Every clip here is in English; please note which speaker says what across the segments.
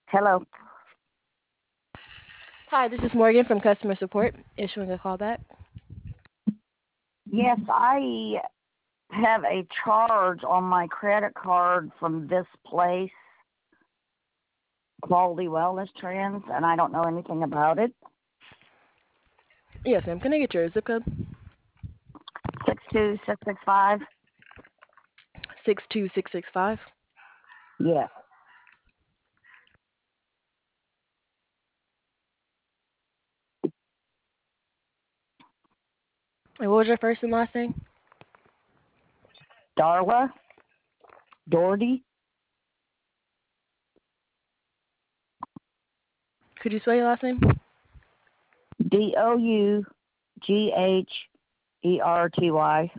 Speaker 1: Hello.
Speaker 2: Hi, this is Morgan from customer support, issuing a callback.
Speaker 1: Yes, I have a charge on my credit card from this place, Quality Wellness Trends, and I don't know anything about it.
Speaker 2: Yes, ma'am. Can I get your zip code?
Speaker 1: 62665.
Speaker 2: 62665.
Speaker 1: Yes.
Speaker 2: And what was your first and last name?
Speaker 1: Darla Doherty.
Speaker 2: Could you spell your last name?
Speaker 1: Dougherty.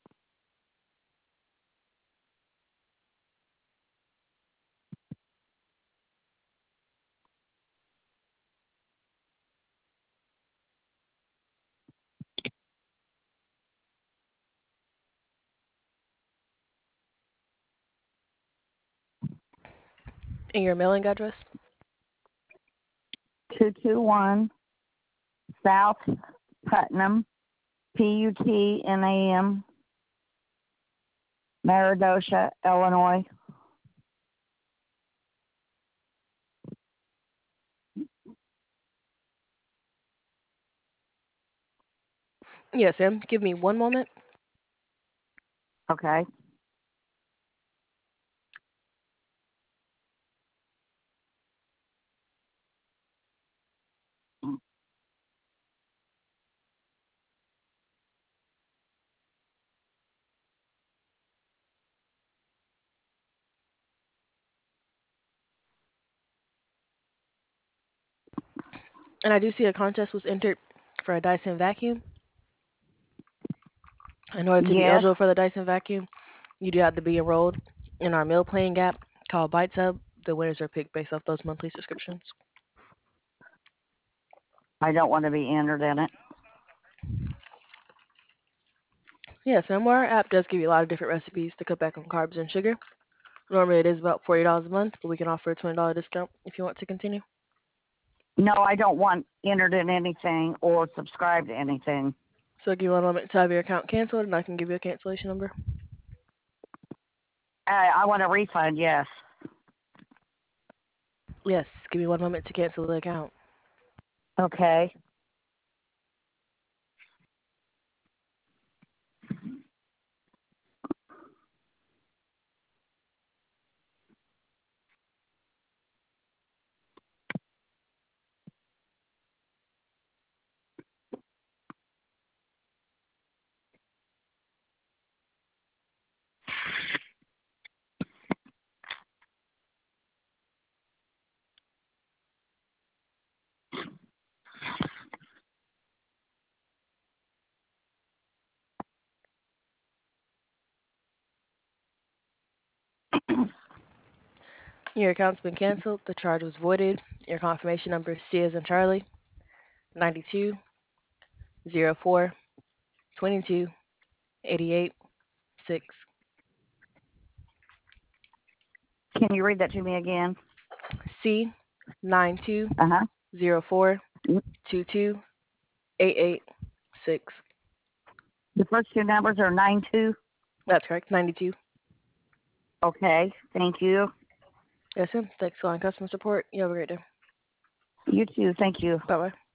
Speaker 2: And your mailing address?
Speaker 1: 221 South Putnam, Putnam, Meridosha, Illinois.
Speaker 2: Yes, ma'am. Give me one moment.
Speaker 1: Okay.
Speaker 2: And I do see a contest was entered for a Dyson vacuum. In order to be
Speaker 1: Yes,
Speaker 2: eligible for the Dyson vacuum, you do have to be enrolled in our meal playing app called Bites Hub. The winners are picked based off those monthly subscriptions.
Speaker 1: I don't want to be entered in it.
Speaker 2: Yes, ma'am. Well, our app does give you a lot of different recipes to cut back on carbs and sugar. Normally it is about $40 a month, but we can offer a $20 discount if you want to continue.
Speaker 1: No, I don't want entered in anything or subscribe to anything.
Speaker 2: So give you one moment to have your account canceled, and I can give you a cancellation number.
Speaker 1: I want a refund, yes.
Speaker 2: Yes, give me one moment to cancel the account.
Speaker 1: Okay.
Speaker 2: Your account's been canceled. The charge was voided. Your confirmation number is C as in Charlie, 92 04 22 88 6.
Speaker 1: Can you read that to me again?
Speaker 2: C 92
Speaker 1: Uh huh.
Speaker 2: 04 22 88 6.
Speaker 1: The first two numbers are 92.
Speaker 2: That's correct, 92.
Speaker 1: Okay. Thank you.
Speaker 2: Yes, ma'am. Thanks for calling customer support. You have a great day.
Speaker 1: You too. Thank you.
Speaker 2: Bye bye.